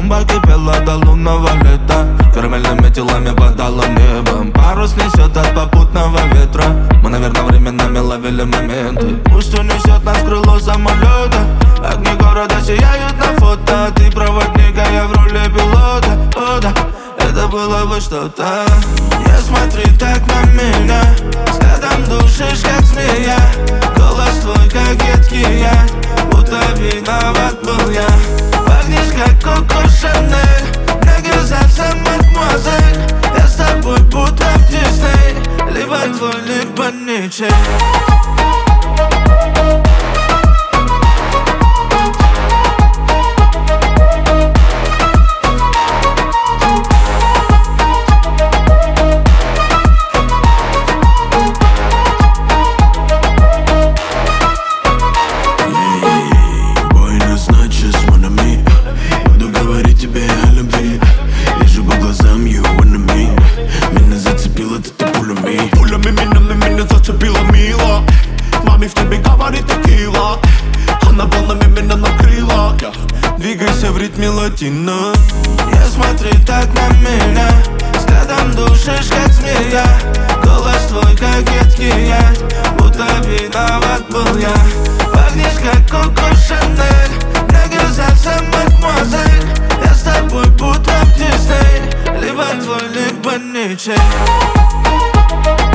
Клумба кипела до лунного лета, карамельными телами под алым небом. Парус несет от попутного ветра, мы, наверное, временами ловили моменты. Пусть унесет нас крыло самолета, огни города сияют на фото. Ты проводник, а я в роли пилота. О да, это было бы что-то. Не смотри так на меня, взглядом душишь, как змея. Голос твой, как едкий яд, будто виноват был я. Пахнешь, как Коко Шанель, мне казаться, мадемуазель. Я с тобой будто в Дисней, либо твой, либо ничей. Двигайся в ритме латино. Не смотри так на меня, взглядом душишь, как змея. Голос твой, как едкий яд, будто виноват был я. Пахнешь, как Коко Шанель, мне казаться, мадемуазель. Я с тобой будто в Дисней, либо твой, либо ничей.